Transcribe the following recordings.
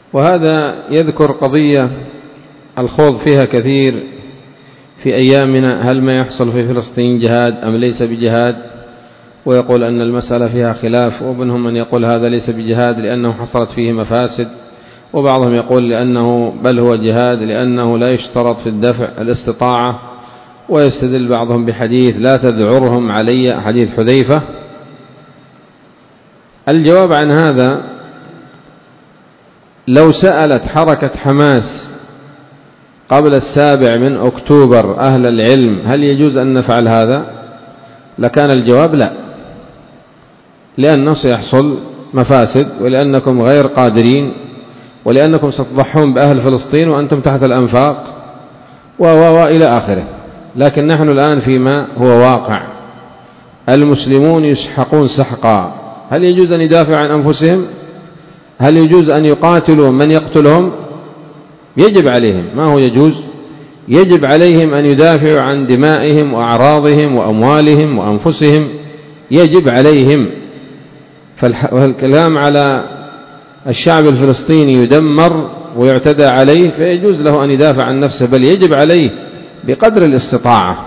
وهذا يذكر قضية الخوض فيها كثير في أيامنا، هل ما يحصل في فلسطين جهاد أم ليس بجهاد؟ ويقول أن المسألة فيها خلاف، ومنهم من يقول هذا ليس بجهاد لأنه حصلت فيه مفاسد، وبعضهم يقول لأنه بل هو جهاد لأنه لا يشترط في الدفع الاستطاعة، ويستدل بعضهم بحديث لا تذعرهم علي، حديث حذيفة. الجواب عن هذا: لو سألت حركة حماس قبل 7 أكتوبر أهل العلم هل يجوز أن نفعل هذا، لكان الجواب لا، لأنه سيحصل مفاسد، ولأنكم غير قادرين، ولأنكم ستضحون بأهل فلسطين وأنتم تحت الأنفاق إلى آخره. لكن نحن الآن فيما هو واقع، المسلمون يسحقون سحقا، هل يجوز أن يدافع عن أنفسهم؟ هل يجوز أن يقاتلوا من يقتلهم؟ يجب عليهم، ما هو يجوز، يجب عليهم أن يدافعوا عن دمائهم وأعراضهم وأموالهم وأنفسهم، يجب عليهم. فالكلام على الشعب الفلسطيني يدمر ويعتدى عليه فيجوز له أن يدافع عن نفسه، بل يجب عليه بقدر الاستطاعة.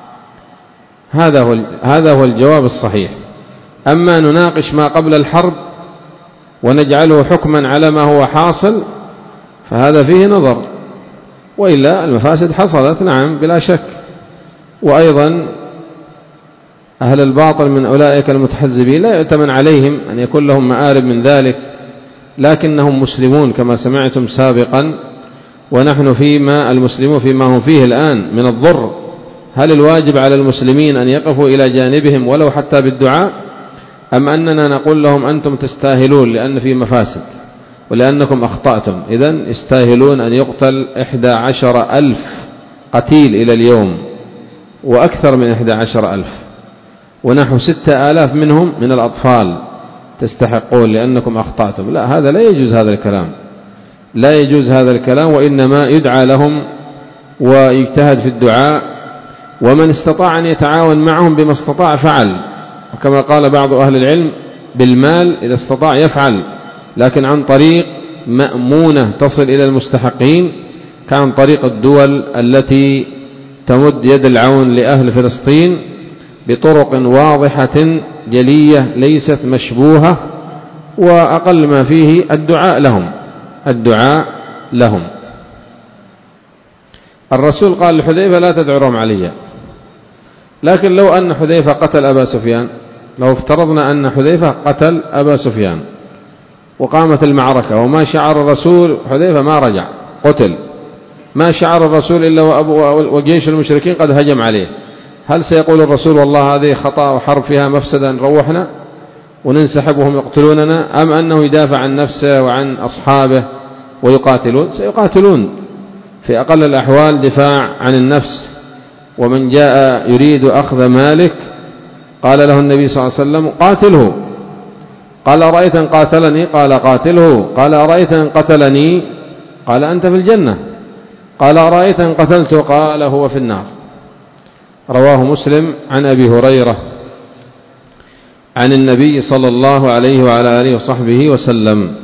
هذا هو الجواب الصحيح. أما نناقش ما قبل الحرب ونجعله حكما على ما هو حاصل فهذا فيه نظر، وإلا المفاسد حصلت نعم بلا شك. وأيضا أهل الباطل من أولئك المتحزبين لا يؤتمن عليهم أن يكون لهم مآرب من ذلك، لكنهم مسلمون كما سمعتم سابقا، ونحن المسلمون فيما هم فيه الآن من الضر. هل الواجب على المسلمين أن يقفوا إلى جانبهم ولو حتى بالدعاء، أم أننا نقول لهم أنتم تستاهلون لأن في مفاسد ولأنكم أخطأتم، إذن يستاهلون أن يقتل 11,000 قتيل إلى اليوم، وأكثر من 11,000، ونحو 6,000 منهم من الأطفال، تستحقون لأنكم أخطأتم. لا، هذا لا يجوز، هذا الكلام لا يجوز هذا الكلام، وإنما يدعى لهم ويجتهد في الدعاء، ومن استطاع أن يتعاون معهم بما استطاع فعل، وكما قال بعض أهل العلم بالمال إذا استطاع يفعل، لكن عن طريق مأمونة تصل إلى المستحقين، كان طريق الدول التي تمد يد العون لأهل فلسطين بطرق واضحة جلية ليست مشبوهة، وأقل ما فيه الدعاء لهم. الرسول قال لحذيفة لا تدعرهم علي، لكن لو أن حذيفة قتل أبا سفيان، لو افترضنا أن حذيفة قتل أبا سفيان وقامت المعركة وما شعر الرسول، حذيفة ما رجع، قتل، ما شعر الرسول إلا وجيش المشركين قد هجم عليه، هل سيقول الرسول والله هذه خطأ وحرب فيها مفسدة روحنا وننسحب وهم يقتلوننا، أم أنه يدافع عن نفسه وعن أصحابه ويقاتلون؟ سيقاتلون في أقل الأحوال دفاع عن النفس. ومن جاء يريد أخذ مالك قال له النبي صلى الله عليه وسلم قاتله، قال أرأيت إن قاتلني؟ قال قاتله، قال أرأيت إن قتلني؟ قال أنت في الجنة، قال أرأيت إن قتلته؟ قال هو في النار. رواه مسلم عن أبي هريرة عن النبي صلى الله عليه وعلى آله وصحبه وسلم.